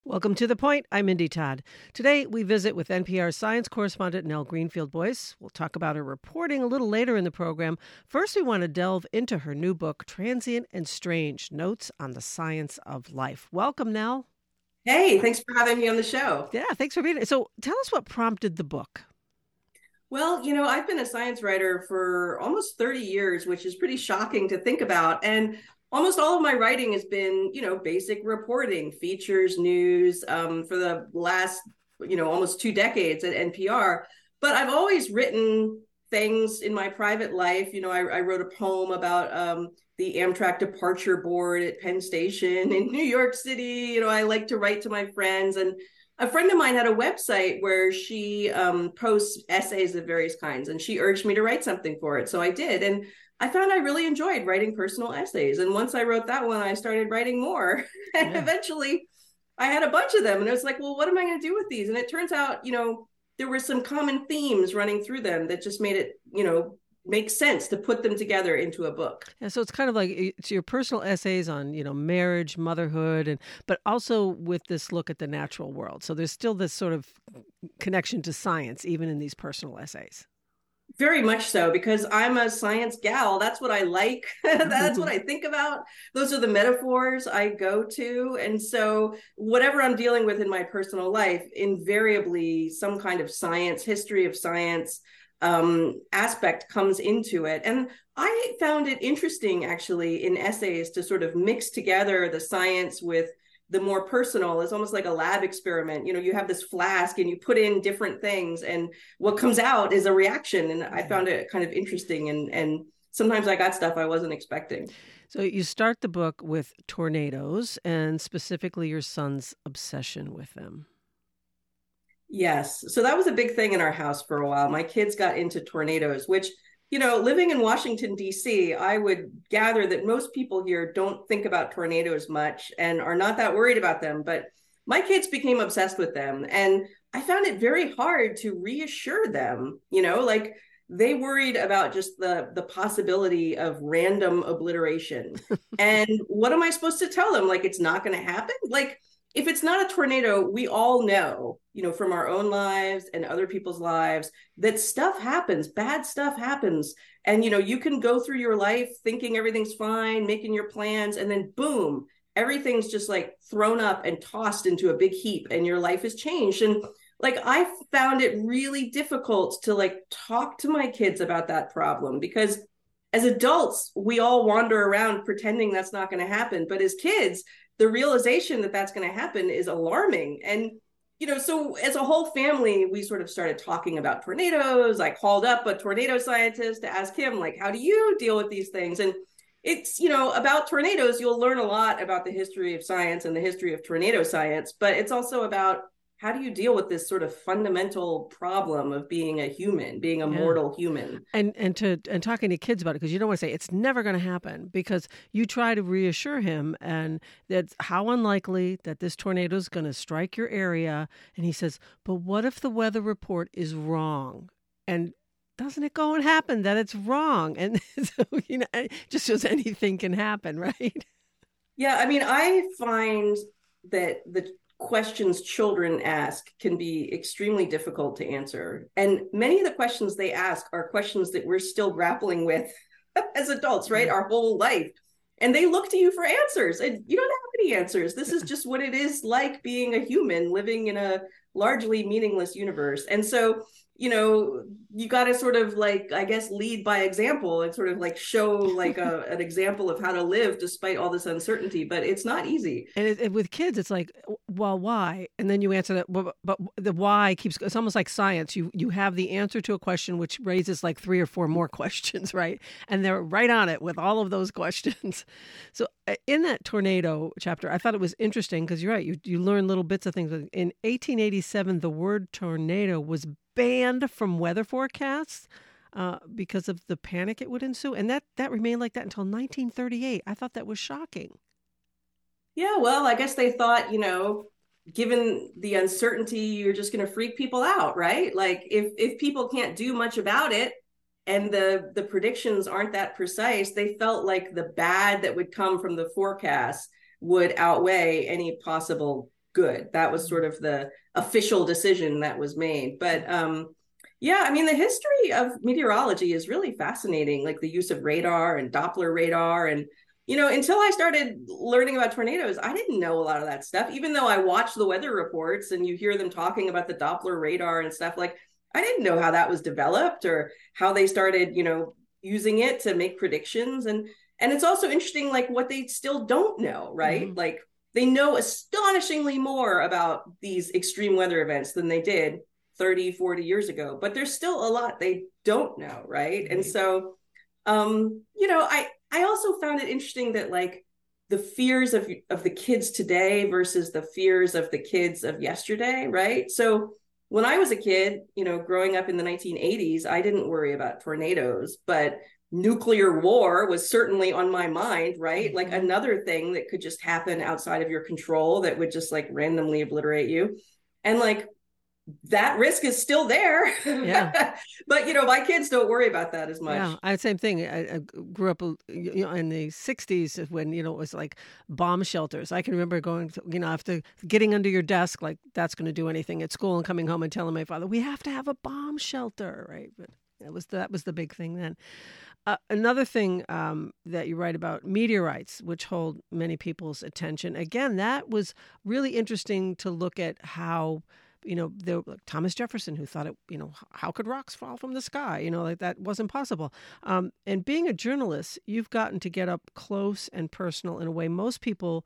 Welcome to The Point. I'm Mindy Todd. Today, we visit with NPR science correspondent Nell Greenfield-Boyce. We'll talk about her reporting a little later in the program. First, we want to delve into her new book, Transient and Strange, Notes on the Science of Life. Welcome, Nell. Hey, thanks for having me on the show. Yeah, thanks for being here. So tell us what prompted the book. Well, I've been a science writer for almost 30 years, which is pretty shocking to think about. And almost all of my writing has been, basic reporting, features, news, for the last, almost 2 decades at NPR. But I've always written things in my private life. I wrote a poem about the Amtrak departure board at Penn Station in New York City. I like to write to my friends, and a friend of mine had a website where she posts essays of various kinds, and she urged me to write something for it. So I did. And I found I really enjoyed writing personal essays. And once I wrote that one, I started writing more. And eventually I had a bunch of them. And I was like, well, what am I going to do with these? And it turns out, there were some common themes running through them that just made it, make sense to put them together into a book. Yeah, so it's kind of like it's your personal essays on, marriage, motherhood, but also with this look at the natural world. So there's still this sort of connection to science, even in these personal essays. Very much so, because I'm a science gal. That's what I like. That's what I think about. Those are the metaphors I go to. And so whatever I'm dealing with in my personal life, invariably some kind of science, history of science aspect comes into it. And I found it interesting, actually, in essays to sort of mix together the science with the more personal. Is almost like a lab experiment. You have this flask and you put in different things, and what comes out is a reaction. And I found it kind of interesting. And sometimes I got stuff I wasn't expecting. So you start the book with tornadoes, and specifically your son's obsession with them. Yes. So that was a big thing in our house for a while. My kids got into tornadoes, which, living in Washington, D.C., I would gather that most people here don't think about tornadoes much and are not that worried about them. But my kids became obsessed with them. And I found it very hard to reassure them, like they worried about just the possibility of random obliteration. And what am I supposed to tell them? Like, it's not going to happen? Like, if it's not a tornado, we all know, from our own lives and other people's lives, that stuff happens, bad stuff happens. And, you can go through your life thinking everything's fine, making your plans, and then boom, everything's just like thrown up and tossed into a big heap and your life has changed. And like, I found it really difficult to like talk to my kids about that problem, because as adults, we all wander around pretending that's not going to happen. But as kids, the realization that that's going to happen is alarming. And, so as a whole family, we sort of started talking about tornadoes. I called up a tornado scientist to ask him, like, how do you deal with these things? And it's, about tornadoes, you'll learn a lot about the history of science and the history of tornado science, but it's also about how do you deal with this sort of fundamental problem of being a human, being a mortal human? And talking to kids about it, because you don't want to say it's never going to happen, because you try to reassure him, and that's how unlikely that this tornado is going to strike your area. And he says, but what if the weather report is wrong? And doesn't it go and happen that it's wrong? And so, just as anything can happen, right? Yeah, I mean, I find that the questions children ask can be extremely difficult to answer. And many of the questions they ask are questions that we're still grappling with as adults, right? Our whole life. And they look to you for answers, and you don't have any answers. This is just what it is like being a human living in a largely meaningless universe. And so, you got to sort of like, I guess, lead by example and sort of like show like an example of how to live despite all this uncertainty. But it's not easy. And with kids, it's like, well, why? And then you answer that, but the why keeps, it's almost like science. You have the answer to a question, which raises like 3 or 4 more questions, right? And they're right on it with all of those questions. So in that tornado chapter, I thought it was interesting because you're right. You learn little bits of things. In 1887, the word tornado was banned from weather forecasts because of the panic it would ensue. And that remained like that until 1938. I thought that was shocking. Yeah, well, I guess they thought, given the uncertainty, you're just going to freak people out, right? Like if people can't do much about it and the predictions aren't that precise, they felt like the bad that would come from the forecast would outweigh any possible good. That was sort of the official decision that was made. But yeah, I mean, the history of meteorology is really fascinating, like the use of radar and Doppler radar. And, until I started learning about tornadoes, I didn't know a lot of that stuff, even though I watch the weather reports and you hear them talking about the Doppler radar and stuff. Like, I didn't know how that was developed or how they started, using it to make predictions. And it's also interesting, like what they still don't know, right? Mm-hmm. Like they know astonishingly more about these extreme weather events than they did 30, 40 years ago, but there's still a lot they don't know, right? And so, I also found it interesting that like the fears of the kids today versus the fears of the kids of yesterday, right? So when I was a kid, growing up in the 1980s, I didn't worry about tornadoes, but nuclear war was certainly on my mind, right? Like another thing that could just happen outside of your control that would just like randomly obliterate you. And like, that risk is still there. Yeah. But, my kids don't worry about that as much. Yeah, same thing. I grew up in the 60s when, it was like bomb shelters. I can remember going to, after getting under your desk, like that's going to do anything at school, and coming home and telling my father, we have to have a bomb shelter, right? But that was the big thing then. Another thing that you write about, meteorites, which hold many people's attention. Again, that was really interesting to look at how, there like Thomas Jefferson, who thought it, how could rocks fall from the sky? Like that wasn't possible. And being a journalist, you've gotten to get up close and personal in a way most people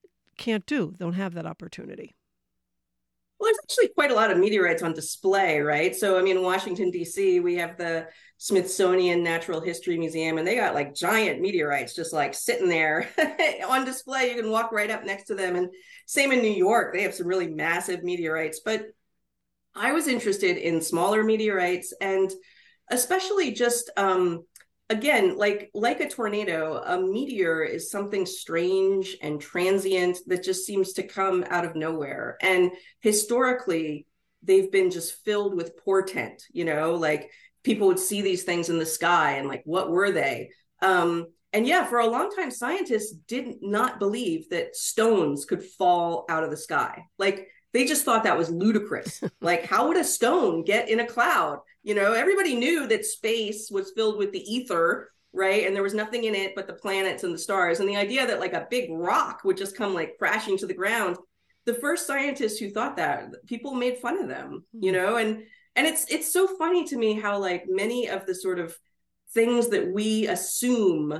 don't have that opportunity. Well, there's actually quite a lot of meteorites on display, right? So, I mean, in Washington, D.C., we have the Smithsonian Natural History Museum, and they got like giant meteorites just like sitting there on display. You can walk right up next to them. And same in New York, they have some really massive meteorites. But I was interested in smaller meteorites, and especially just again, like a tornado, a meteor is something strange and transient that just seems to come out of nowhere. And historically, they've been just filled with portent, like people would see these things in the sky and like, what were they? And yeah, for a long time, scientists did not believe that stones could fall out of the sky. Like they just thought that was ludicrous. Like, how would a stone get in a cloud? Everybody knew that space was filled with the ether, right? And there was nothing in it but the planets and the stars. And the idea that like a big rock would just come like crashing to the ground. The first scientists who thought that, people made fun of them, and it's so funny to me how like many of the sort of things that we assume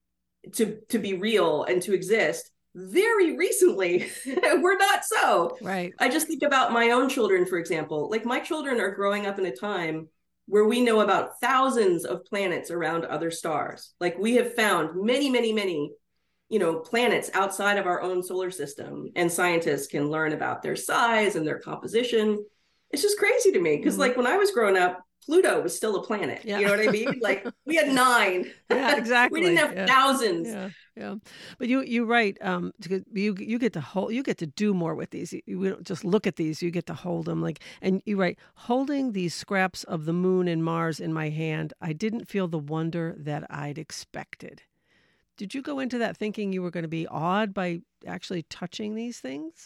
to be real and to exist very recently were not so. Right. I just think about my own children, for example. Like my children are growing up in a time where we know about thousands of planets around other stars. Like we have found many, many, many, planets outside of our own solar system, and scientists can learn about their size and their composition. It's just crazy to me because like when I was growing up, Pluto was still a planet. Yeah. You know what I mean? Like we had 9. Yeah, exactly. We didn't have thousands. Yeah. But you write, you get to hold, you get to do more with these. You don't just look at these, you get to hold them. And you write, holding these scraps of the moon and Mars in my hand, I didn't feel the wonder that I'd expected. Did you go into that thinking you were going to be awed by actually touching these things?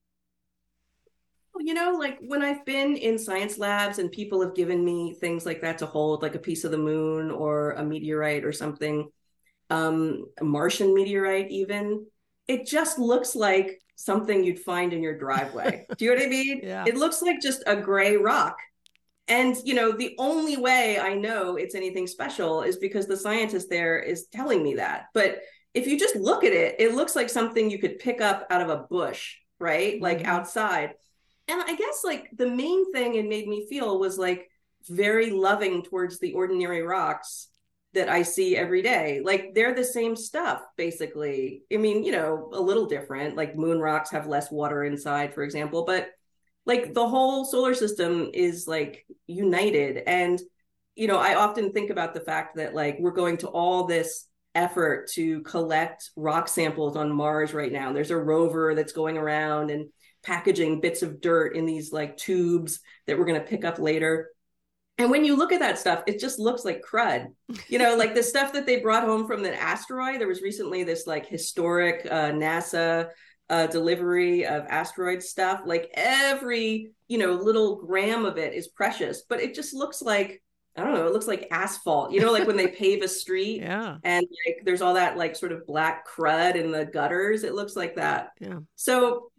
Like when I've been in science labs and people have given me things like that to hold, like a piece of the moon or a meteorite or something, a Martian meteorite even, it just looks like something you'd find in your driveway. Do you know what I mean? Yeah. It looks like just a gray rock. And, the only way I know it's anything special is because the scientist there is telling me that. But if you just look at it, it looks like something you could pick up out of a bush, right? Mm-hmm. Like outside. And I guess like the main thing it made me feel was like very loving towards the ordinary rocks that I see every day. Like they're the same stuff, basically. I mean, a little different, like moon rocks have less water inside, for example, but like the whole solar system is like united. And, I often think about the fact that like we're going to all this effort to collect rock samples on Mars right now. There's a rover that's going around and packaging bits of dirt in these like tubes that we're going to pick up later. And when you look at that stuff, it just looks like crud, like the stuff that they brought home from the asteroid. There was recently this like historic NASA delivery of asteroid stuff. Like every, little gram of it is precious, but it just looks like, I don't know, it looks like asphalt, like when they pave a street Yeah. and like there's all that like sort of black crud in the gutters. It looks like that. Yeah. So,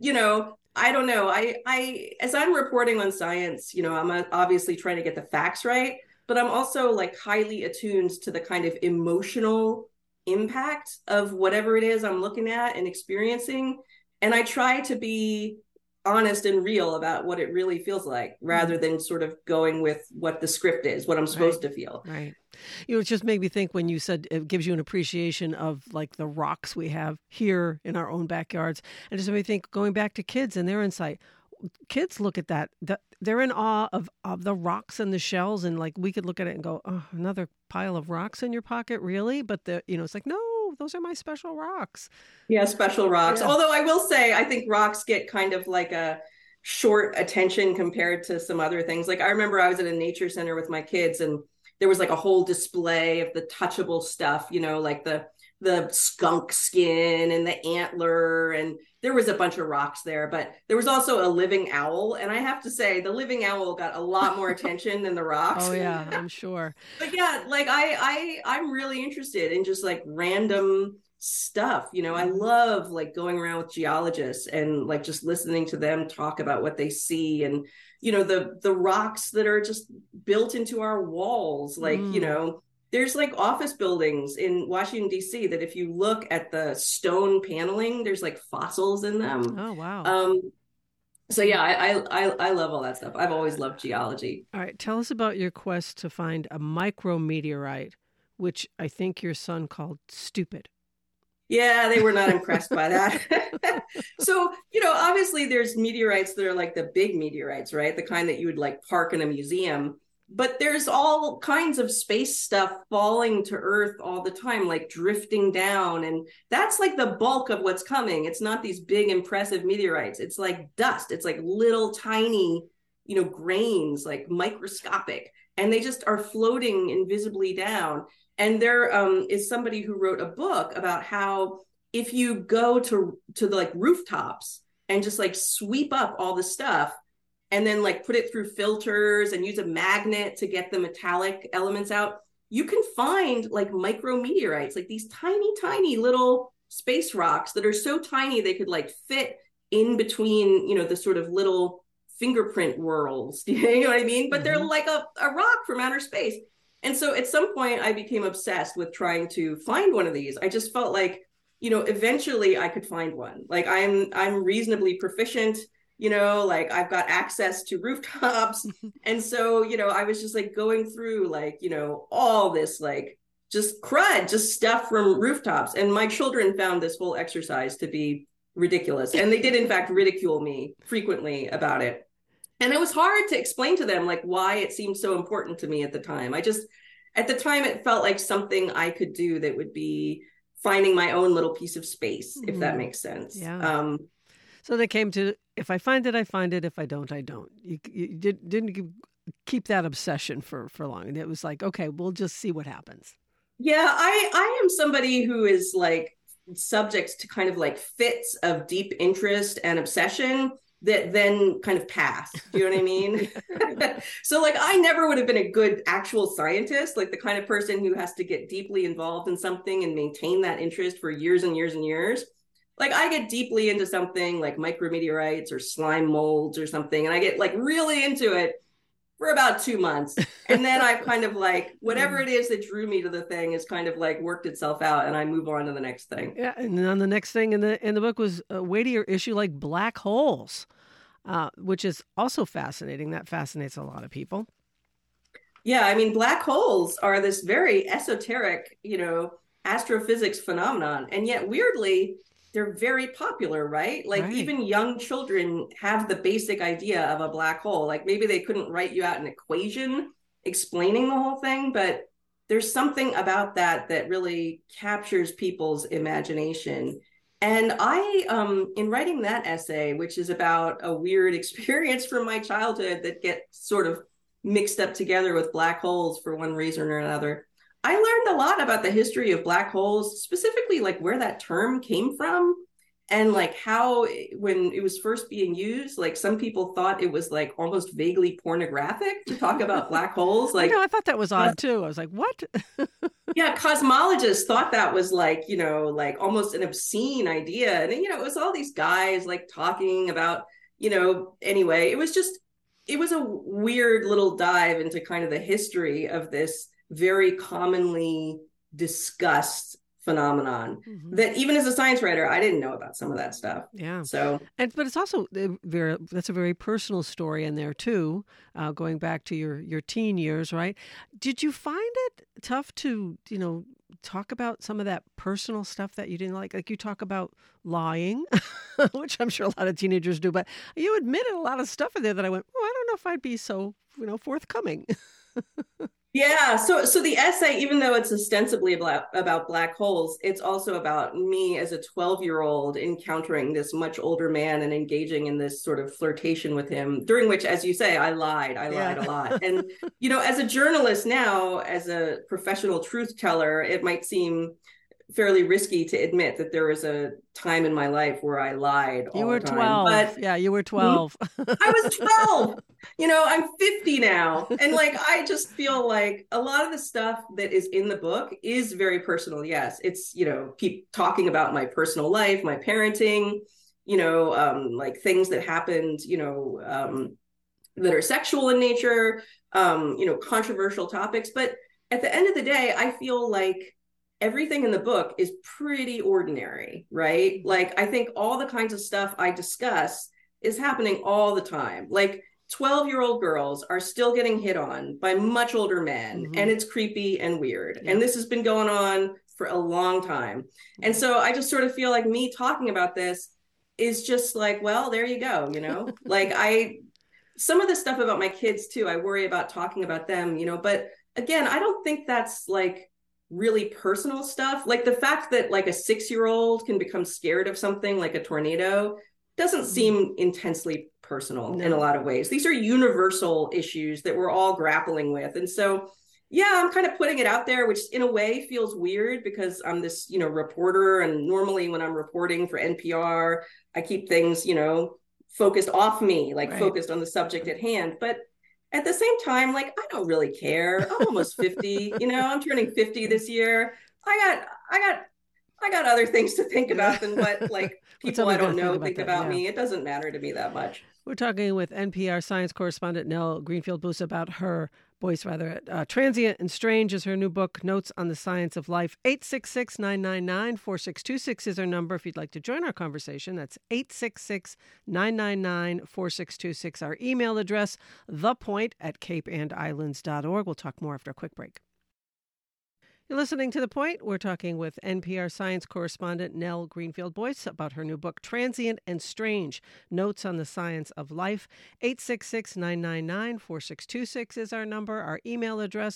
I don't know. I as I'm reporting on science, I'm obviously trying to get the facts right, but I'm also like highly attuned to the kind of emotional impact of whatever it is I'm looking at and experiencing. And I try to be honest and real about what it really feels like rather than sort of going with what the script is, what I'm supposed to feel. Right. It just made me think when you said it gives you an appreciation of like the rocks we have here in our own backyards. And just made me think, going back to kids and their insight, kids look at that, they're in awe of the rocks and the shells. And like, we could look at it and go, oh, another pile of rocks in your pocket. Really? But it's like, no, those are my special rocks. Yeah. Special rocks. Yeah. Although I will say, I think rocks get kind of like a short attention compared to some other things. Like I remember I was at a nature center with my kids and there was like a whole display of the touchable stuff, like the skunk skin and the antler, and there was a bunch of rocks there, but there was also a living owl. And I have to say the living owl got a lot more attention than the rocks. Oh yeah, I'm sure. But yeah, like I'm really interested in just like random stuff. I love like going around with geologists and like just listening to them talk about what they see, and the rocks that are just built into our walls, like there's like office buildings in Washington, D.C. that if you look at the stone paneling, there's like fossils in them. Oh, wow. So yeah, I love all that stuff. I've always loved geology. All right. Tell us about your quest to find a micrometeorite, which I think your son called stupid. Yeah, they were not impressed by that. So, obviously there's meteorites that are like the big meteorites, right? The kind that you would like park in a museum. But there's all kinds of space stuff falling to Earth all the time, like drifting down. And that's like the bulk of what's coming. It's not these big, impressive meteorites. It's like dust. It's like little tiny, grains, like microscopic. And they just are floating invisibly down. And there is somebody who wrote a book about how if you go to the like rooftops and just like sweep up all the stuff, and then like put it through filters and use a magnet to get the metallic elements out, you can find like micrometeorites, like these tiny, tiny little space rocks that are so tiny they could like fit in between, the sort of little fingerprint whorls. You know what I mean? But they're like a rock from outer space. And so at some point I became obsessed with trying to find one of these. I just felt like, eventually I could find one. Like I'm reasonably proficient. Like I've got access to rooftops. And so, I was just like going through like, all this like just crud, just stuff from rooftops. And my children found this whole exercise to be ridiculous. And they did in fact ridicule me frequently about it. And it was hard to explain to them like why it seemed so important to me at the time. At the time, it felt like something I could do that would be finding my own little piece of space, if that makes sense. Yeah. So they came to, if I find it, I find it. If I don't, I don't. You didn't keep that obsession for long. And it was like, okay, we'll just see what happens. Yeah, I am somebody who is like subject to kind of like fits of deep interest and obsession that then kind of pass. Do you know what I mean? So like I never would have been a good actual scientist, like the kind of person who has to get deeply involved in something and maintain that interest for years and years and years. Like I get deeply into something like micrometeorites or slime molds or something, and I get like really into it for about 2 months. And then I've kind of like, whatever it is that drew me to the thing is kind of like worked itself out, and I move on to the next thing. Yeah. And then the next thing in the book was a weightier issue like black holes, which is also fascinating. That fascinates a lot of people. Yeah. I mean, black holes are this very esoteric, astrophysics phenomenon. And yet weirdly, they're very popular, right? Like even young children have the basic idea of a black hole. Like maybe they couldn't write you out an equation explaining the whole thing, but there's something about that really captures people's imagination. And I, in writing that essay, which is about a weird experience from my childhood that gets sort of mixed up together with black holes for one reason or another, I learned a lot about the history of black holes, specifically like where that term came from. and like how when it was first being used, like some people thought it was like almost vaguely pornographic to talk about black holes. I Like, know, I thought that was odd too. I was like, what? yeah, cosmologists thought that was like, like almost an obscene idea. And, it was all these guys like talking about, anyway, it was a weird little dive into kind of the history of this very commonly discussed phenomenon that even as a science writer, I didn't know about some of that stuff. Yeah. So, but it's also that's a very personal story in there too, going back to your teen years, right? Did you find it tough to, talk about some of that personal stuff that you didn't like? Like you talk about lying, which I'm sure a lot of teenagers do, but you admitted a lot of stuff in there that I went, oh, I don't know if I'd be so, forthcoming. yeah, so the essay, even though it's ostensibly about black holes, it's also about me as a 12-year-old encountering this much older man and engaging in this sort of flirtation with him, during which, as you say, I lied a lot. And, as a journalist now, as a professional truth teller, it might seem fairly risky to admit that there was a time in my life where I lied all the time. 12. But yeah, you were 12. I was 12. I'm 50 now. And like, I just feel like a lot of the stuff that is in the book is very personal. Yes. It's, keep talking about my personal life, my parenting, like things that happened, that are sexual in nature, controversial topics. But at the end of the day, I feel like everything in the book is pretty ordinary, right? Like, I think all the kinds of stuff I discuss is happening all the time. Like 12-year-old girls are still getting hit on by much older men, and it's creepy and weird. Yeah. And this has been going on for a long time. And so I just sort of feel like me talking about this is just like, well, there you go, like some of the stuff about my kids too, I worry about talking about them, but again, I don't think that's like really personal stuff. Like the fact that like a 6-year-old can become scared of something like a tornado doesn't seem intensely personal in a lot of ways. These are universal issues that we're all grappling with. And so, yeah, I'm kind of putting it out there, which in a way feels weird because I'm this, reporter. And normally when I'm reporting for NPR, I keep things, focused off me, like focused on the subject at hand. But at the same time, like, I don't really care. I'm almost 50, I'm turning 50 this year. I got other things to think about than what like people I don't know think about me. It doesn't matter to me that much. We're talking with NPR science correspondent Nell Greenfieldboose about her Transient and Strange is her new book. Notes on the Science of Life. 866-999-4626 is our number if you'd like to join our conversation. That's 866-999-4626. Our email address, thepoint@capeandislands.org. We'll talk more after a quick break. You're listening to The Point. We're talking with NPR science correspondent Nell Greenfieldboose about her new book, Transient and Strange, Notes on the Science of Life. 866-999-4626 is our number. Our email address,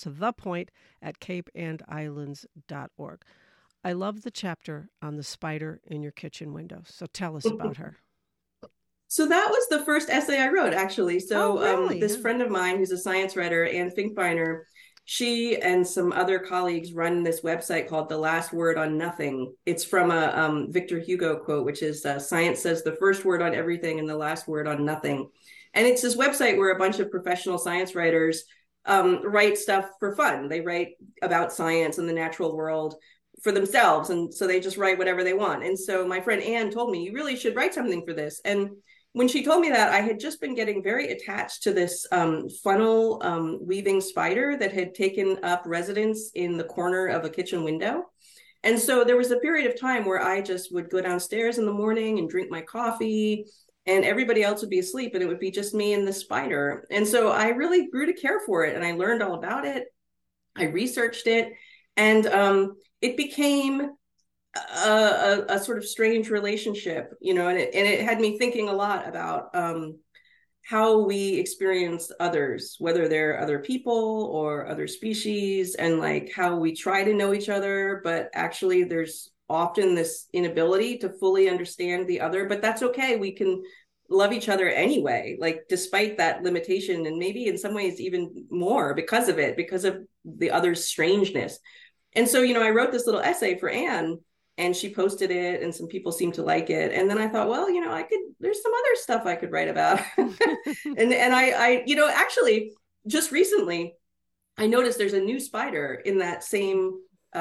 thepoint@capeandislands.org. I love the chapter on the spider in your kitchen window. So tell us about her. So that was the first essay I wrote, actually. So really? This friend of mine who's a science writer, Anne Finkbeiner, she and some other colleagues run this website called The Last Word on Nothing. It's from a Victor Hugo quote, which is science says the first word on everything and the last word on nothing. And it's this website where a bunch of professional science writers write stuff for fun. They write about science and the natural world for themselves. And so they just write whatever they want. And so my friend Anne told me, you really should write something for this. And when she told me that, I had just been getting very attached to this funnel weaving spider that had taken up residence in the corner of a kitchen window. And so there was a period of time where I just would go downstairs in the morning and drink my coffee, and everybody else would be asleep, and it would be just me and the spider. And so I really grew to care for it, and I learned all about it. I researched it, and it became a sort of strange relationship, and it had me thinking a lot about how we experience others, whether they're other people or other species, and like how we try to know each other, but actually there's often this inability to fully understand the other, but that's okay. We can love each other anyway, like despite that limitation, and maybe in some ways even more because of it, because of the other's strangeness. And so, I wrote this little essay for Anne, and she posted it and some people seemed to like it. And then I thought, well, there's some other stuff I could write about. and I, actually just recently I noticed there's a new spider in that same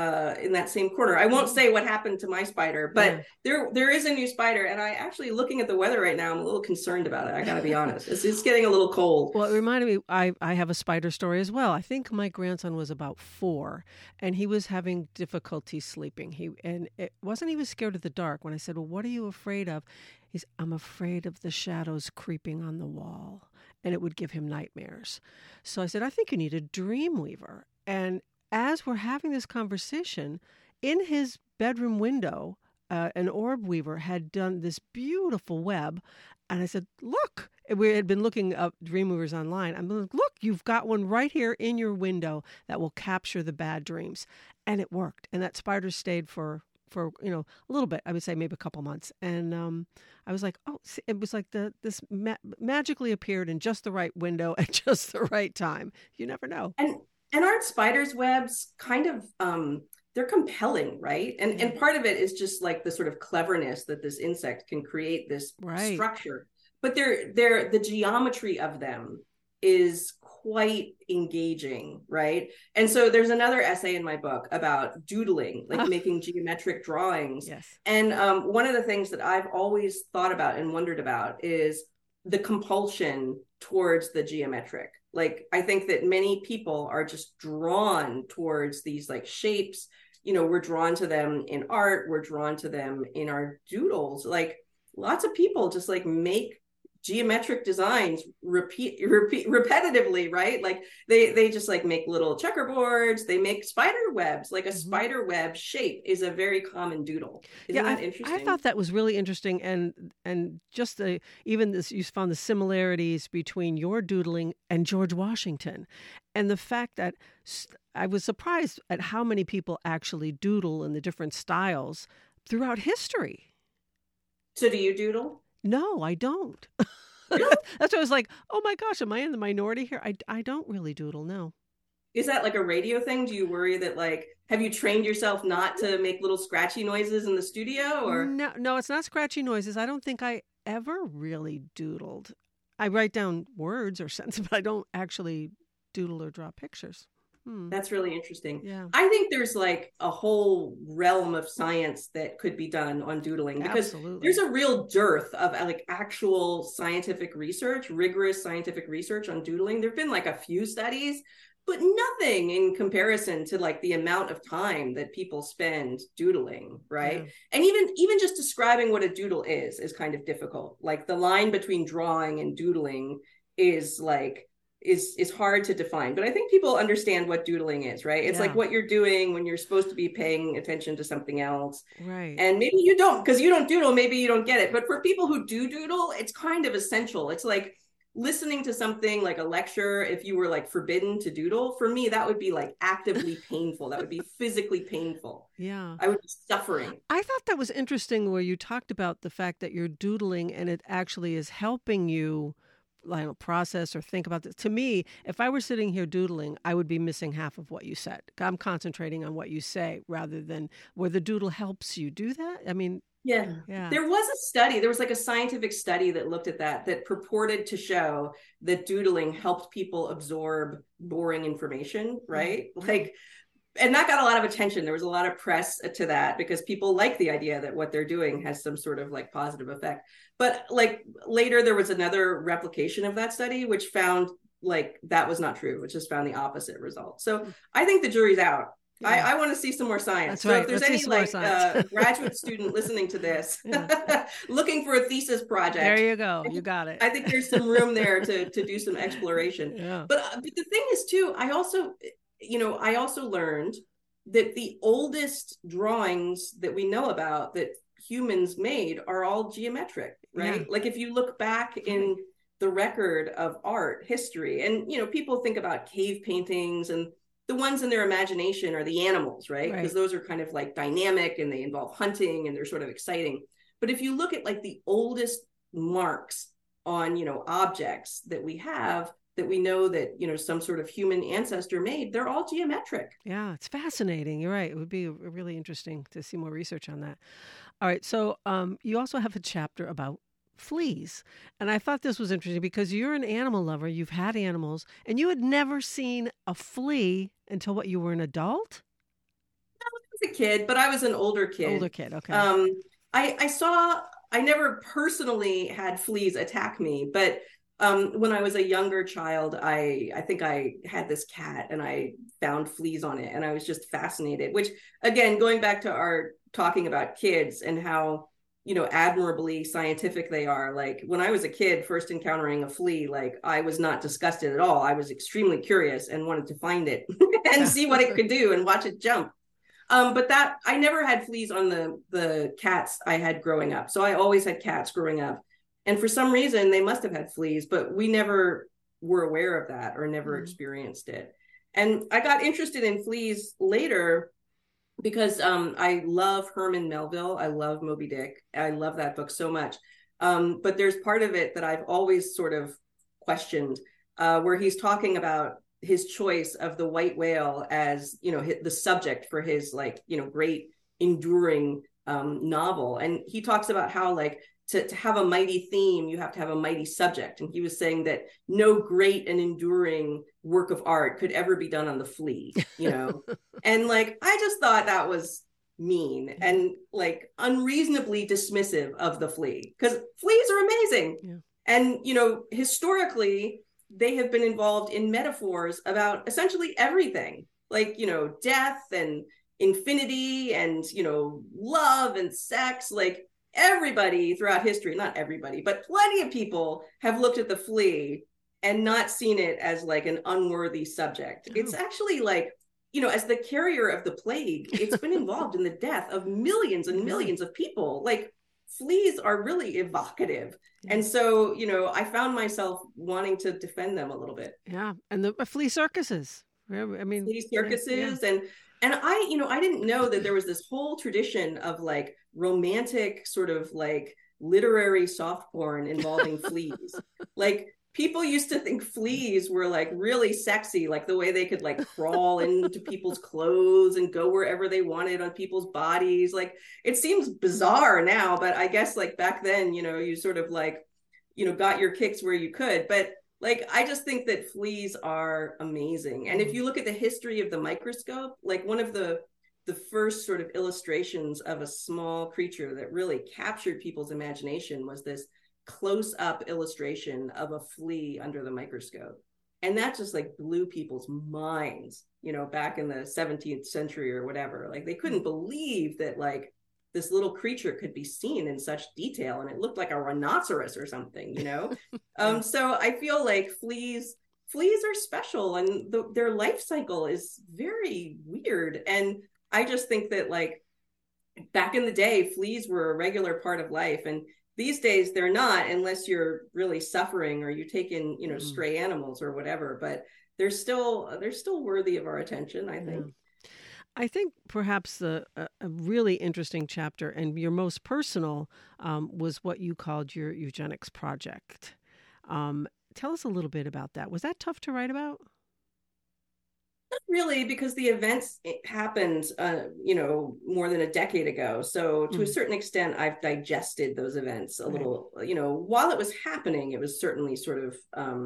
corner. I won't say what happened to my spider, but there is a new spider. And I actually, looking at the weather right now, I'm a little concerned about it. I got to be honest. It's getting a little cold. Well, it reminded me, I have a spider story as well. I think my grandson was about 4 and he was having difficulty sleeping. He was scared of the dark. When I said, well, what are you afraid of? I'm afraid of the shadows creeping on the wall, and it would give him nightmares. So I said, I think you need a dream weaver. And as we're having this conversation, in his bedroom window, an orb weaver had done this beautiful web. And I said, look, we had been looking up dream weavers online. I'm like, look, you've got one right here in your window that will capture the bad dreams. And it worked. And that spider stayed for a little bit. I would say maybe a couple months. And I was like, oh, it was like this magically appeared in just the right window at just the right time. You never know. And aren't spiders' webs kind of they're compelling, right? And part of it is just like the sort of cleverness that this insect can create this structure. But the geometry of them is quite engaging, right? And so there's another essay in my book about doodling, like making geometric drawings. Yes. And one of the things that I've always thought about and wondered about is the compulsion towards the geometric. Like, I think that many people are just drawn towards these like shapes. We're drawn to them in art. We're drawn to them in our doodles. Like, lots of people just like make geometric designs repetitively, right? Like they just like make little checkerboards. They make spider webs. Like a spider web shape is a very common doodle. Isn't that interesting? I thought that was really interesting, and just even this, you found the similarities between your doodling and George Washington, and the fact that I was surprised at how many people actually doodle in the different styles throughout history. So do you doodle? No, I don't. Really? That's why I was like, oh my gosh, am I in the minority here? I don't really doodle, no. Is that like a radio thing? Do you worry that have you trained yourself not to make little scratchy noises in the studio, or? No, it's not scratchy noises. I don't think I ever really doodled. I write down words or sentences, but I don't actually doodle or draw pictures. That's really interesting. Yeah. I think there's like a whole realm of science that could be done on doodling, because there's a real dearth of like actual scientific research, rigorous scientific research on doodling. There've been like a few studies, but nothing in comparison to like the amount of time that people spend doodling, right? Yeah. And even just describing what a doodle is kind of difficult. Like the line between drawing and doodling is hard to define, but I think people understand what doodling is, right? It's like what you're doing when you're supposed to be paying attention to something else. Right. And maybe you don't, because you don't doodle, maybe you don't get it. But for people who do doodle, it's kind of essential. It's like listening to something like a lecture. If you were like forbidden to doodle, for me, that would be like actively painful. That would be physically painful. Yeah. I would be suffering. I thought that was interesting where you talked about the fact that you're doodling and it actually is helping you process or think about this. To me, if I were sitting here doodling, I would be missing half of what you said. I'm concentrating on what you say rather than where the doodle helps you do that. I mean, yeah. There was a study, there was like a scientific study that looked at that purported to show that doodling helped people absorb boring information, right? And that got a lot of attention. There was a lot of press to that because people like the idea that what they're doing has some sort of like positive effect. But like later there was another replication of that study, which found like that was not true, which just found the opposite result. So I think the jury's out. Yeah. I want to see some more science. That's right. If there's any like graduate student listening to this, looking for a thesis project, there you go. You got it. I think there's some room there to do some exploration. Yeah. But the thing is too, I also learned that the oldest drawings that we know about that humans made are all geometric, right? Yeah. Like if you look back in the record of art history, and people think about cave paintings, and the ones in their imagination are the animals, right? Because those are kind of like dynamic and they involve hunting and they're sort of exciting. But if you look at like the oldest marks on objects that we have, that we know that, some sort of human ancestor made, they're all geometric. Yeah, it's fascinating. You're right. It would be really interesting to see more research on that. All right. So you also have a chapter about fleas. And I thought this was interesting because you're an animal lover. You've had animals and you had never seen a flea until what, you were an adult? I was a kid, but I was an older kid. Older kid. Okay. I never personally had fleas attack me, but when I was a younger child, I think I had this cat and I found fleas on it and I was just fascinated, which again, going back to our talking about kids and how, admirably scientific they are. Like when I was a kid, first encountering a flea, like I was not disgusted at all. I was extremely curious and wanted to find it and see what it could do and watch it jump. But that I never had fleas on the cats I had growing up. So I always had cats growing up. And for some reason they must have had fleas, but we never were aware of that or never experienced it. And I got interested in fleas later because I love Herman Melville. I love Moby Dick. I love that book so much. But there's part of it that I've always sort of questioned, where he's talking about his choice of the white whale as, the subject for his great enduring novel. And he talks about how to have a mighty theme, you have to have a mighty subject. And he was saying that no great and enduring work of art could ever be done on the flea, and I just thought that was mean and unreasonably dismissive of the flea, because fleas are amazing. Yeah. And, historically, they have been involved in metaphors about essentially everything, death and infinity and, love and sex. Everybody throughout history, not everybody, but plenty of people have looked at the flea and not seen it as an unworthy subject. It's actually as the carrier of the plague, it's been involved in the death of millions and millions of people. Fleas are really evocative. And so, I found myself wanting to defend them a little bit. Yeah. And the flea circuses. I mean, flea circuses. Yeah. And I didn't know that there was this whole tradition of romantic sort of literary soft porn involving fleas. People used to think fleas were really sexy, the way they could crawl into people's clothes and go wherever they wanted on people's bodies. It seems bizarre now, but I guess back then, you sort of got your kicks where you could. But I just think that fleas are amazing. And if you look at the history of the microscope, one of the first sort of illustrations of a small creature that really captured people's imagination was this close-up illustration of a flea under the microscope. And that just blew people's minds, back in the 17th century or whatever. They couldn't believe that this little creature could be seen in such detail, and it looked like a rhinoceros or something, So I feel fleas are special, and their life cycle is very weird. And I just think that back in the day, fleas were a regular part of life, and these days they're not, unless you're really suffering or you take in, stray animals or whatever. But they're still worthy of our attention, I think. Yeah. I think perhaps a really interesting chapter and your most personal was what you called your eugenics project. Tell us a little bit about that. Was that tough to write about? Not really, because the events happened, more than a decade ago. So to a certain extent, I've digested those events a little, while it was happening, it was certainly sort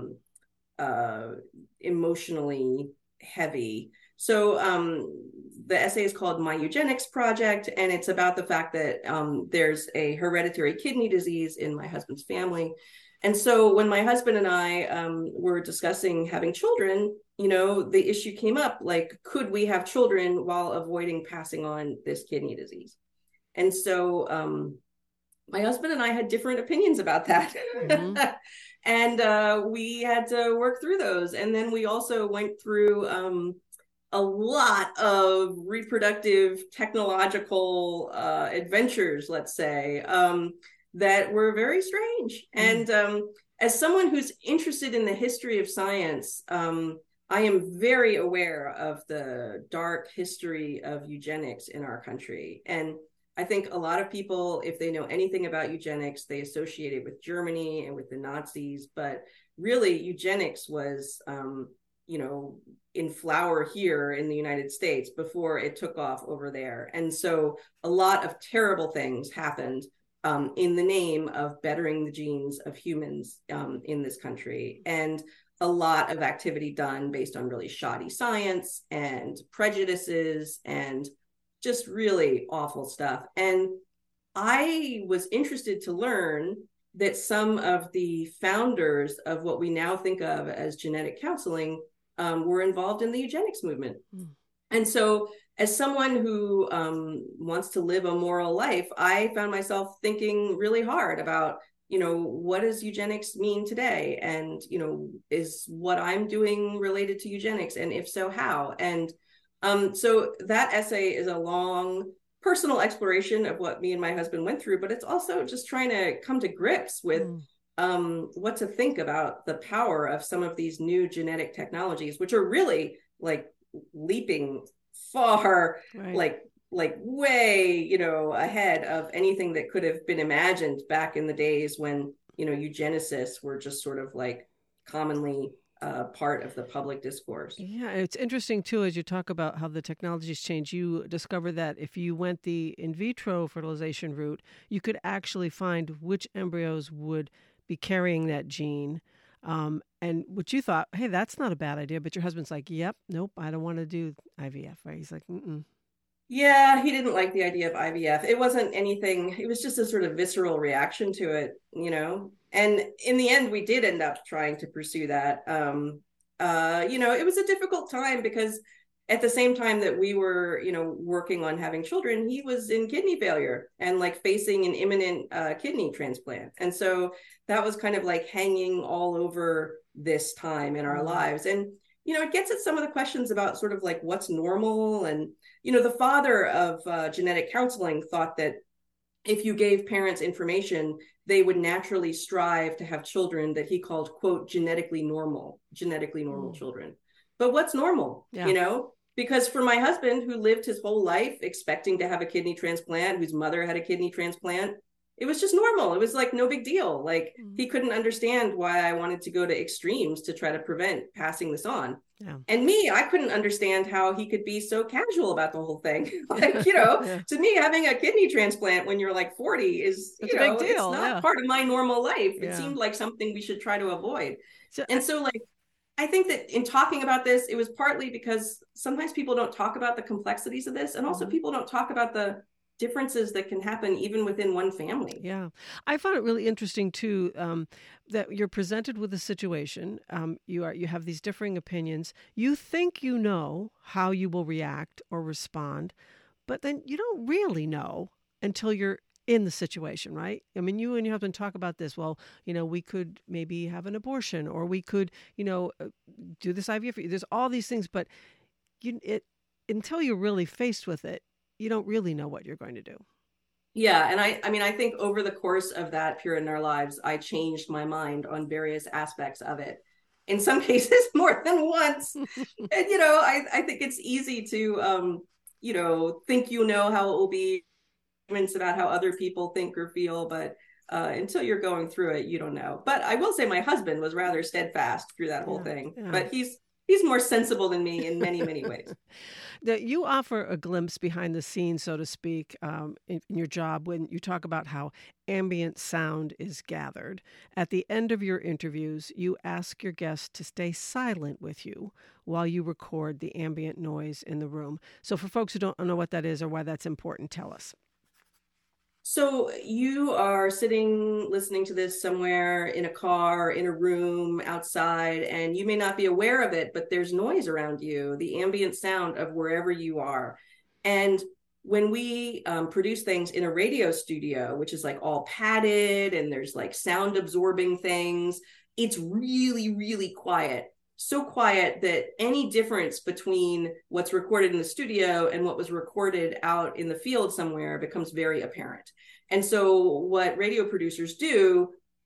of emotionally heavy. So the essay is called My Eugenics Project, and it's about the fact that there's a hereditary kidney disease in my husband's family. And so when my husband and I were discussing having children, the issue came up, could we have children while avoiding passing on this kidney disease? And so my husband and I had different opinions about that. Mm-hmm. And we had to work through those. And then we also went through a lot of reproductive technological adventures, let's say, that were very strange. Mm-hmm. And as someone who's interested in the history of science, I am very aware of the dark history of eugenics in our country. And I think a lot of people, if they know anything about eugenics, they associate it with Germany and with the Nazis. But really, eugenics was, in flower here in the United States before it took off over there. And so a lot of terrible things happened in the name of bettering the genes of humans in this country. And a lot of activity done based on really shoddy science and prejudices and just really awful stuff. And I was interested to learn that some of the founders of what we now think of as genetic counseling were involved in the eugenics movement. Mm. And so as someone who wants to live a moral life, I found myself thinking really hard about, what does eugenics mean today? And, is what I'm doing related to eugenics? And if so, how? And so that essay is a long personal exploration of what me and my husband went through, but it's also just trying to come to grips with what to think about the power of some of these new genetic technologies, which are really like leaping far, right. like way, ahead of anything that could have been imagined back in the days when, eugenicists were just sort of like commonly part of the public discourse. Yeah, it's interesting too, as you talk about how the technologies change, you discover that if you went the in vitro fertilization route, you could actually find which embryos would be carrying that gene. And what you thought, hey, that's not a bad idea. But your husband's like, yep, nope, I don't want to do IVF, right? He's like, mm-mm. Yeah, he didn't like the idea of IVF. It wasn't anything, it was just a sort of visceral reaction to it, And in the end, we did end up trying to pursue that. It was a difficult time because at the same time that we were, working on having children, he was in kidney failure and like facing an imminent kidney transplant. And so that was kind of like hanging all over this time in our lives. And, it gets at some of the questions about sort of like what's normal. And, the father of genetic counseling thought that if you gave parents information, they would naturally strive to have children that he called, quote, genetically normal children. But what's normal, Because for my husband, who lived his whole life expecting to have a kidney transplant, whose mother had a kidney transplant, it was just normal. It was like no big deal. Like he couldn't understand why I wanted to go to extremes to try to prevent passing this on. Yeah. And me, I couldn't understand how he could be so casual about the whole thing. To me, having a kidney transplant when you're like 40 is, it's a big deal. It's not part of my normal life. It seemed like something we should try to avoid. So I think that in talking about this, it was partly because sometimes people don't talk about the complexities of this, and also people don't talk about the differences that can happen even within one family. Yeah. I found it really interesting too, that you're presented with a situation. You have these differing opinions. You think you know how you will react or respond, but then you don't really know until you're in the situation, right? I mean, you and your husband talk about this. Well, we could maybe have an abortion, or we could, do this IVF. There's all these things, but until you're really faced with it, you don't really know what you're going to do. Yeah. And I think over the course of that period in our lives, I changed my mind on various aspects of it. In some cases, more than once. And, I think it's easy to, think how it will be, about how other people think or feel, but until you're going through it, you don't know. But I will say my husband was rather steadfast through that whole thing. Yeah. But he's more sensible than me in many, many ways. Now, you offer a glimpse behind the scenes, so to speak, in your job when you talk about how ambient sound is gathered. At the end of your interviews, you ask your guests to stay silent with you while you record the ambient noise in the room. So for folks who don't know what that is or why that's important, tell us. So you are sitting, listening to this somewhere in a car, in a room, outside, and you may not be aware of it, but there's noise around you, the ambient sound of wherever you are. And when we produce things in a radio studio, which is like all padded and there's like sound absorbing things, it's really, really quiet. So quiet that any difference between what's recorded in the studio and what was recorded out in the field somewhere becomes very apparent. And so what radio producers do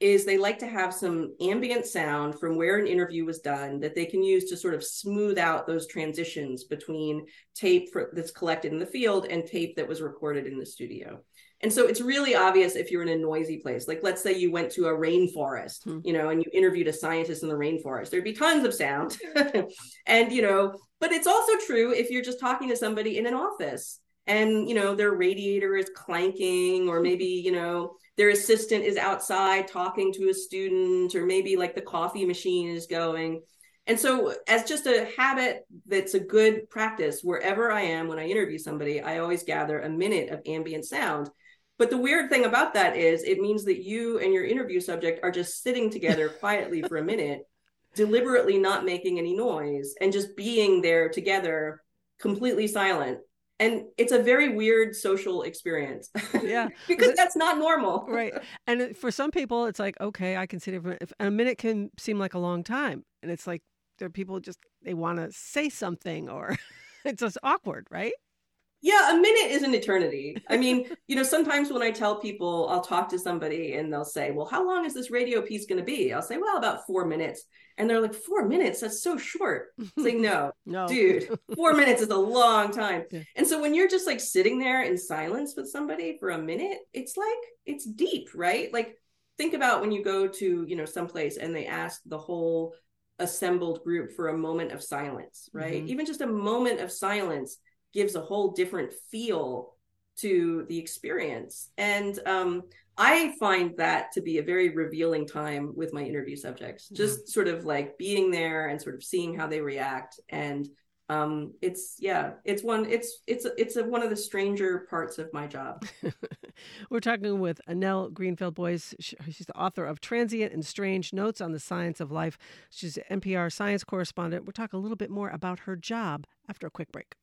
is they like to have some ambient sound from where an interview was done that they can use to sort of smooth out those transitions between that's collected in the field and tape that was recorded in the studio. And so it's really obvious if you're in a noisy place. Like, let's say you went to a rainforest, you know, and you interviewed a scientist in the rainforest, there'd be tons of sound. And, you know, but it's also true if you're just talking to somebody in an office and, you know, their radiator is clanking, or maybe, you know, their assistant is outside talking to a student, or maybe like the coffee machine is going. And so as just a habit that's a good practice, wherever I am when I interview somebody, I always gather a minute of ambient sound. But the weird thing about that is it means that you and your interview subject are just sitting together quietly for a minute, deliberately not making any noise and just being there together, completely silent. And it's a very weird social experience. Yeah. Because that's not normal. Right. And for some people, it's like, okay, I consider a minute can seem like a long time. And it's like, there are people just, they want to say something, or it's just awkward, right? Yeah, a minute is an eternity. I mean, you know, sometimes when I tell people, I'll talk to somebody and they'll say, well, how long is this radio piece going to be? I'll say, well, about 4 minutes. And they're like, 4 minutes? That's so short. It's like, no, dude, 4 minutes is a long time. Yeah. And so when you're just like sitting there in silence with somebody for a minute, it's like, it's deep, right? Like, think about when you go to, you know, someplace and they ask the whole assembled group for a moment of silence, right? Mm-hmm. Even just a moment of silence gives a whole different feel to the experience. And I find that to be a very revealing time with my interview subjects, just sort of like being there and sort of seeing how they react. And it's one of the stranger parts of my job. We're talking with Nell Greenfieldboyce. She's the author of Transient and Strange Notes on the Science of Life. She's an NPR science correspondent. We'll talk a little bit more about her job after a quick break.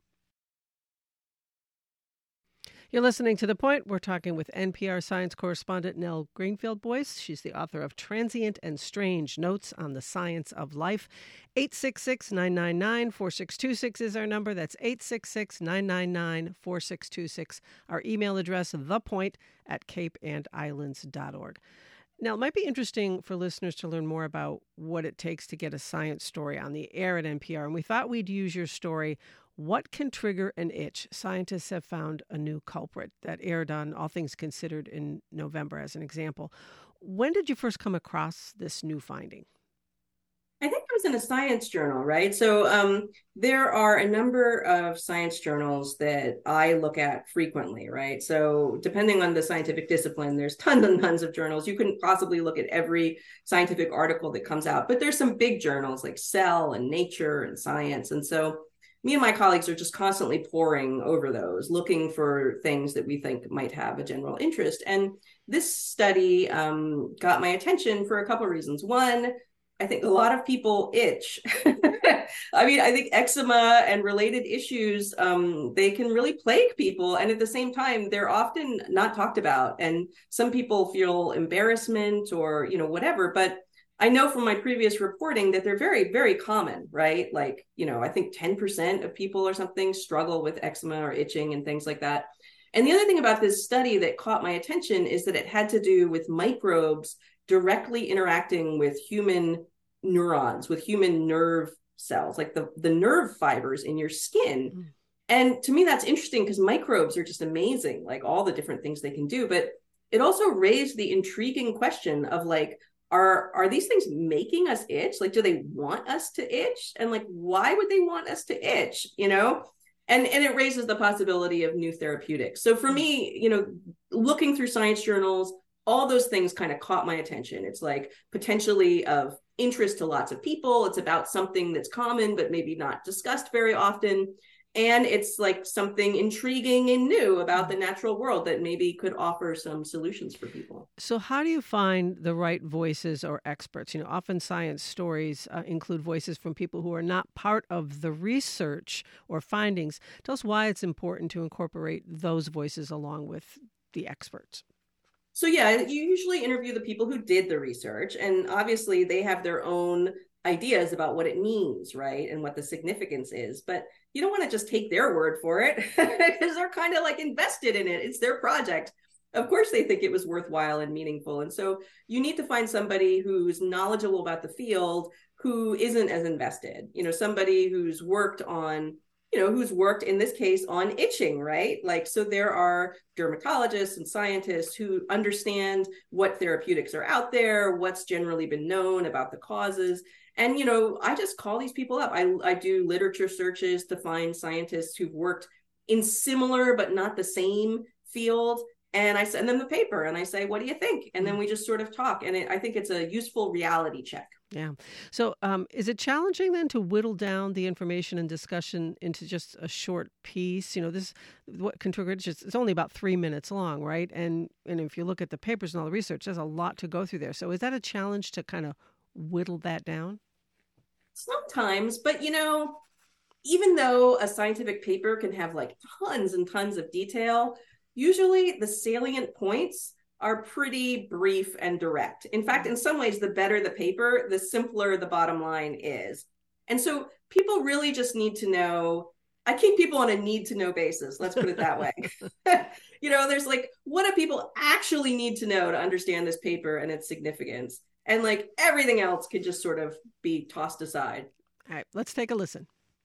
You're listening to The Point. We're talking with NPR science correspondent Nell Greenfieldboyce. She's the author of Transient and Strange Notes on the Science of Life. 866-999-4626 is our number. That's 866-999-4626. Our email address, thepoint@capeandislands.org. Now, it might be interesting for listeners to learn more about what it takes to get a science story on the air at NPR. And we thought we'd use your story, What Can Trigger an Itch? Scientists have found a new culprit, that aired on All Things Considered in November as an example. When did you first come across this new finding? I think it was in a science journal, right? So there are a number of science journals that I look at frequently, right? So depending on the scientific discipline, there's tons and tons of journals. You couldn't possibly look at every scientific article that comes out, but there's some big journals like Cell and Nature and Science. And so me and my colleagues are just constantly poring over those, looking for things that we think might have a general interest. And this study got my attention for a couple of reasons. One, I think a lot of people itch. I mean, I think eczema and related issues, they can really plague people. And at the same time, they're often not talked about. And some people feel embarrassment or, you know, whatever. But I know from my previous reporting that they're very, very common, right? Like, you know, I think 10% of people or something struggle with eczema or itching and things like that. And the other thing about this study that caught my attention is that it had to do with microbes directly interacting with human neurons, with human nerve cells, like the nerve fibers in your skin. Mm. And to me, that's interesting because microbes are just amazing, like all the different things they can do. But it also raised the intriguing question of like, are these things making us itch? Like, do they want us to itch? And like, why would they want us to itch? You know? And it raises the possibility of new therapeutics. So for me, you know, looking through science journals, all those things kind of caught my attention. It's like potentially of interest to lots of people. It's about something that's common, but maybe not discussed very often. And it's like something intriguing and new about the natural world that maybe could offer some solutions for people. So how do you find the right voices or experts? You know, often science stories include voices from people who are not part of the research or findings. Tell us why it's important to incorporate those voices along with the experts. So yeah, you usually interview the people who did the research, and obviously they have their own ideas about what it means, right? And what the significance is. But you don't want to just take their word for it because they're kind of like invested in it. It's their project. Of course they think it was worthwhile and meaningful. And so you need to find somebody who's knowledgeable about the field, who isn't as invested, somebody who's worked on, who's worked in this case on itching, right? Like, so there are dermatologists and scientists who understand what therapeutics are out there, what's generally been known about the causes. And, I just call these people up. I do literature searches to find scientists who've worked in similar but not the same field. And I send them the paper and I say, what do you think? And then we just sort of talk. And I think it's a useful reality check. Yeah. So is it challenging then to whittle down the information and discussion into just a short piece? What can trigger it's only about 3 minutes long, right? And if you look at the papers and all the research, there's a lot to go through there. So is that a challenge to kind of whittle that down? Sometimes, but even though a scientific paper can have like tons and tons of detail, usually the salient points are pretty brief and direct. In fact, in some ways, the better the paper, the simpler the bottom line is. And so people really just need to know. I keep people on a need to know basis. Let's put it that way. There's like, what do people actually need to know to understand this paper and its significance? And like everything else could just sort of be tossed aside. All right, let's take a listen.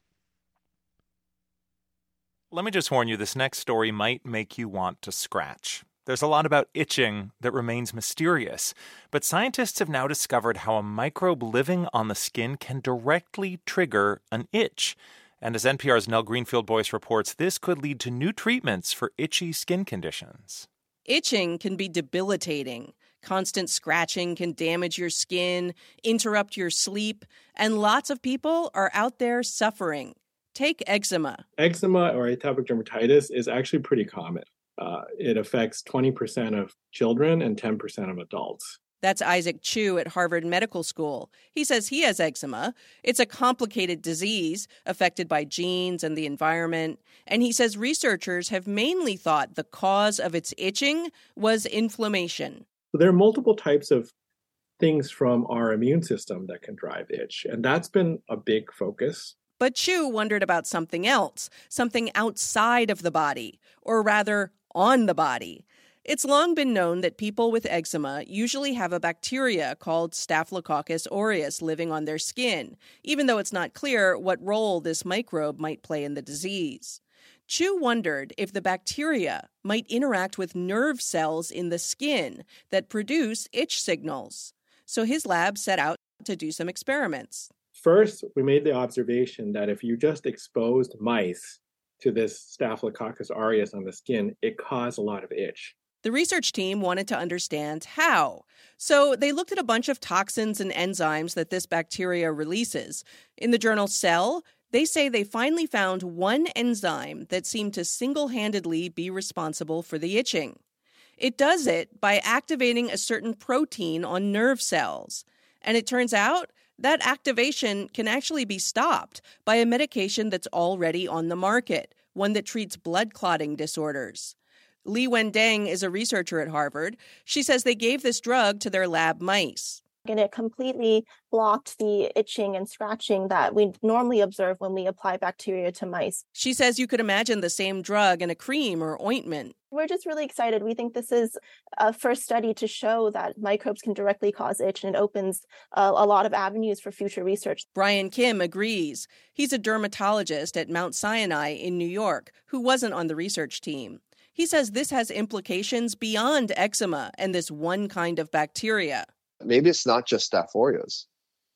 Let me just warn you, this next story might make you want to scratch. There's a lot about itching that remains mysterious, but scientists have now discovered how a microbe living on the skin can directly trigger an itch. And as NPR's Nell Greenfield-Boyce reports, this could lead to new treatments for itchy skin conditions. Itching can be debilitating. Constant scratching can damage your skin, interrupt your sleep, and lots of people are out there suffering. Take eczema. Eczema or atopic dermatitis is actually pretty common. It affects 20% of children and 10% of adults. That's Isaac Chu at Harvard Medical School. He says he has eczema. It's a complicated disease affected by genes and the environment. And he says researchers have mainly thought the cause of its itching was inflammation. So there are multiple types of things from our immune system that can drive itch, and that's been a big focus. But Chu wondered about something else, something outside of the body, or rather, on the body. It's long been known that people with eczema usually have a bacteria called Staphylococcus aureus living on their skin, even though it's not clear what role this microbe might play in the disease. Chu wondered if the bacteria might interact with nerve cells in the skin that produce itch signals. So his lab set out to do some experiments. First, we made the observation that if you just exposed mice to this Staphylococcus aureus on the skin, it caused a lot of itch. The research team wanted to understand how. So they looked at a bunch of toxins and enzymes that this bacteria releases. In the journal Cell, they say they finally found one enzyme that seemed to single-handedly be responsible for the itching. It does it by activating a certain protein on nerve cells. And it turns out that activation can actually be stopped by a medication that's already on the market, one that treats blood clotting disorders. Li Wendeng is a researcher at Harvard. She says they gave this drug to their lab mice. And it completely blocked the itching and scratching that we normally observe when we apply bacteria to mice. She says you could imagine the same drug in a cream or ointment. We're just really excited. We think this is a first study to show that microbes can directly cause itch, and it opens a lot of avenues for future research. Brian Kim agrees. He's a dermatologist at Mount Sinai in New York who wasn't on the research team. He says this has implications beyond eczema and this one kind of bacteria. Maybe it's not just Staph aureus.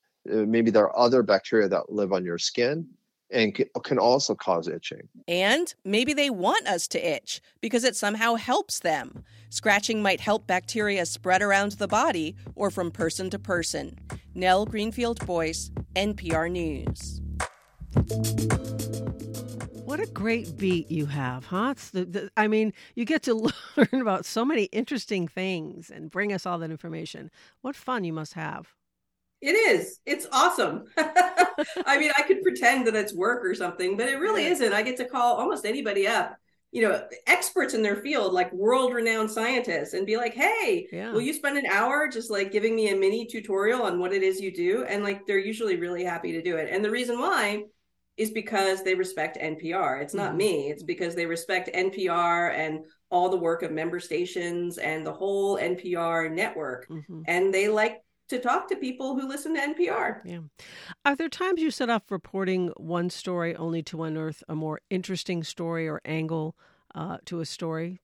Maybe there are other bacteria that live on your skin and can also cause itching. And maybe they want us to itch because it somehow helps them. Scratching might help bacteria spread around the body or from person to person. Nell Greenfield-Boyce, NPR News. What a great beat you have, huh? You get to learn about so many interesting things and bring us all that information. What fun you must have. It is. It's awesome. I could pretend that it's work or something, but it really isn't. I get to call almost anybody up, experts in their field, like world-renowned scientists, and be like, hey, will you spend an hour just like giving me a mini tutorial on what it is you do? And like, they're usually really happy to do it. And the reason why is because they respect NPR. It's not me. It's because they respect NPR and all the work of member stations and the whole NPR network. And they like to talk to people who listen to NPR. Yeah. Are there times you set off reporting one story only to unearth a more interesting story or angle to a story?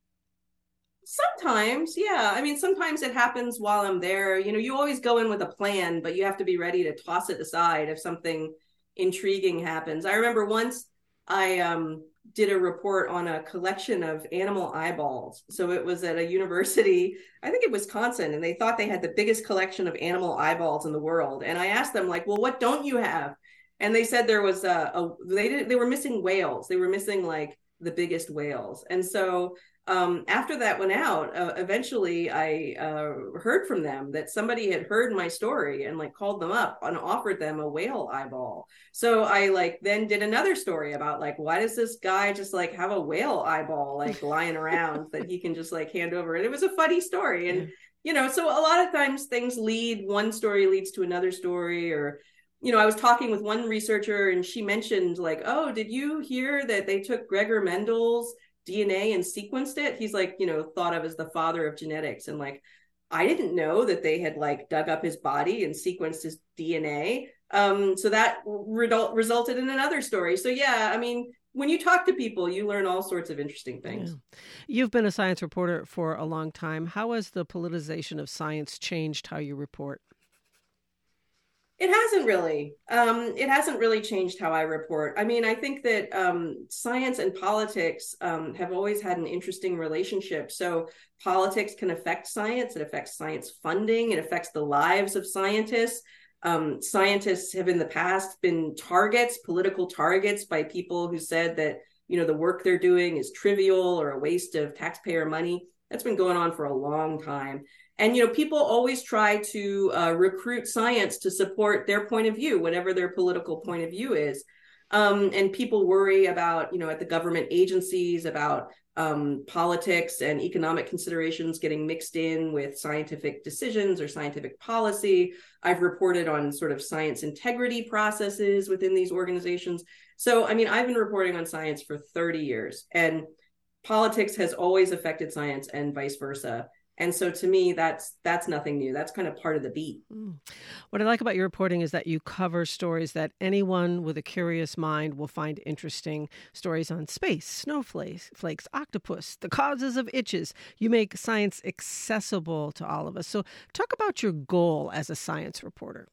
Sometimes, yeah. I mean, sometimes it happens while I'm there. You know, you always go in with a plan, but you have to be ready to toss it aside if something intriguing happens. I remember once I did a report on a collection of animal eyeballs. So it was at a university, I think in Wisconsin, and they thought they had the biggest collection of animal eyeballs in the world. And I asked them, like, well, what don't you have? And they said there was they were missing whales. They were missing like the biggest whales. And so after that went out, eventually I heard from them that somebody had heard my story and like called them up and offered them a whale eyeball. So I like then did another story about like, why does this guy just like have a whale eyeball like lying around that he can just like hand over? And it was a funny story. And, you know, so a lot of times one story leads to another story. Or, you know, I was talking with one researcher and she mentioned like, oh, did you hear that they took Gregor Mendel's DNA and sequenced it? He's like, you know, thought of as the father of genetics. And like, I didn't know that they had like dug up his body and sequenced his DNA. So that resulted in another story. So yeah, I mean, when you talk to people, you learn all sorts of interesting things. Yeah. You've been a science reporter for a long time. How has the politicization of science changed how you report? It hasn't really. It hasn't really changed how I report. I mean, I think that science and politics have always had an interesting relationship. So politics can affect science. It affects science funding. It affects the lives of scientists. Scientists have in the past been political targets by people who said that, you know, the work they're doing is trivial or a waste of taxpayer money. That's been going on for a long time. And, you know, people always try to recruit science to support their point of view, whatever their political point of view is. And people worry about, you know, at the government agencies about politics and economic considerations getting mixed in with scientific decisions or scientific policy. I've reported on sort of science integrity processes within these organizations. So, I mean, I've been reporting on science for 30 years, and politics has always affected science and vice versa. And so to me, that's nothing new. That's kind of part of the beat. What I like about your reporting is that you cover stories that anyone with a curious mind will find interesting. Stories on space, snowflakes, octopus, the causes of itches. You make science accessible to all of us. So talk about your goal as a science reporter.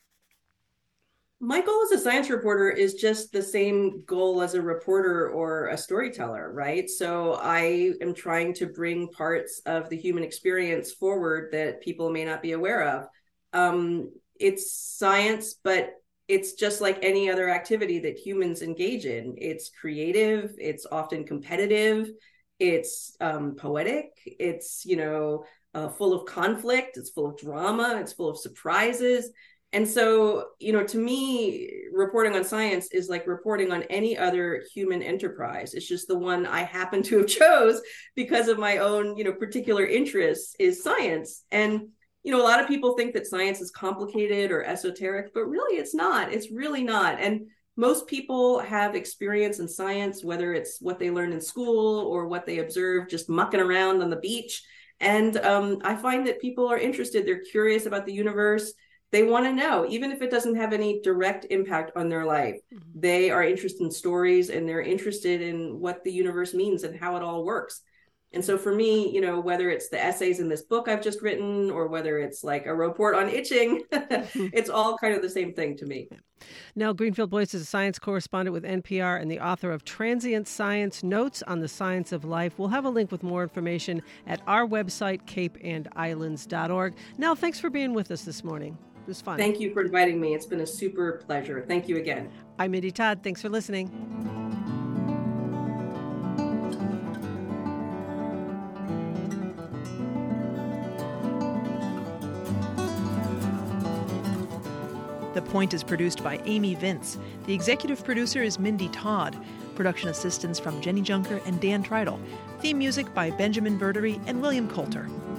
My goal as a science reporter is just the same goal as a reporter or a storyteller, right? So I am trying to bring parts of the human experience forward that people may not be aware of. It's science, but it's just like any other activity that humans engage in. It's creative, it's often competitive, it's poetic, it's, you know, full of conflict, it's full of drama, it's full of surprises. And so, you know, to me, reporting on science is like reporting on any other human enterprise. It's just the one I happen to have chose because of my own, you know, particular interests is science. And, you know, a lot of people think that science is complicated or esoteric, but really it's not. It's really not. And most people have experience in science, whether it's what they learned in school or what they observed just mucking around on the beach. And I find that people are interested. They're curious about the universe. They want to know, even if it doesn't have any direct impact on their life. They are interested in stories and they're interested in what the universe means and how it all works. And so for me, you know, whether it's the essays in this book I've just written or whether it's like a report on itching, it's all kind of the same thing to me. Nell Greenfield-Boyce is a science correspondent with NPR and the author of Transient Science, Notes on the Science of Life. We'll have a link with more information at our website, capeandislands.org. Nell, thanks for being with us this morning. It was fun. Thank you for inviting me. It's been a super pleasure. Thank you again. I'm Mindy Todd. Thanks for listening. The Point is produced by Amy Vince. The executive producer is Mindy Todd. Production assistance from Jenny Junker and Dan Treidel. Theme music by Benjamin Verdery and William Coulter.